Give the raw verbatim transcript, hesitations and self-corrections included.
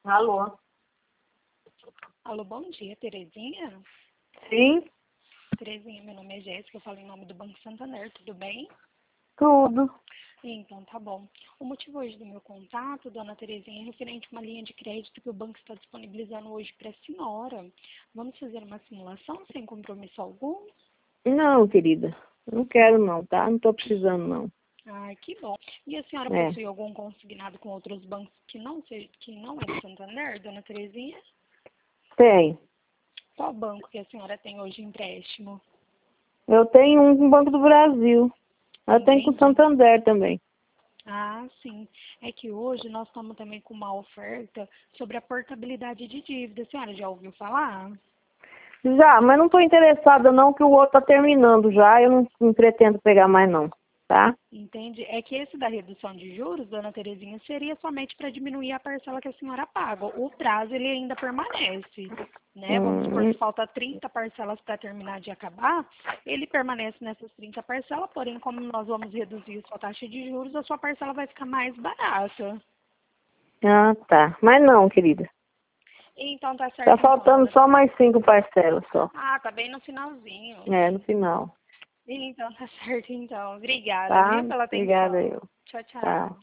Alô? Alô, bom dia, Terezinha? Sim, Terezinha, meu nome é Jéssica, eu falo em nome do Banco Santander, tudo bem? tudo. Então, tá bom. O motivo hoje do meu contato, dona Terezinha, é referente a uma linha de crédito que o banco está disponibilizando hoje para a senhora. Vamos fazer uma simulação sem compromisso algum? Não, querida. Não quero não, tá? Não tô precisando não. Ai, que bom. E a senhora É. possui algum consignado com outros bancos que não, seja, que não é do Santander, dona Terezinha? Tem. Qual banco que a senhora tem hoje empréstimo? Eu tenho um com o Banco do Brasil. Eu tenho com o Entendi. Santander também. Ah, sim. É que hoje nós estamos também com uma oferta sobre a portabilidade de dívida. A senhora já ouviu falar? Já, mas não tô interessada não, que o outro tá terminando já. Eu não, não pretendo pegar mais não, tá? Entende? É que esse da redução de juros, dona Terezinha, seria somente para diminuir a parcela que a senhora paga. O prazo ele ainda permanece, né? Vamos supor Hum, que falta trinta parcelas para terminar de acabar, ele permanece nessas trinta parcelas, porém, como nós vamos reduzir a sua taxa de juros, a sua parcela vai ficar mais barata. ah, tá. Mas não, querida. Então tá Tá certo então, faltando dona. só mais cinco parcelas só. Ah, tá bem no finalzinho. É, no final. Então tá certo então. Obrigada, Tá? viu, pela Obrigada atenção. eu. Tchau, tchau. Tá.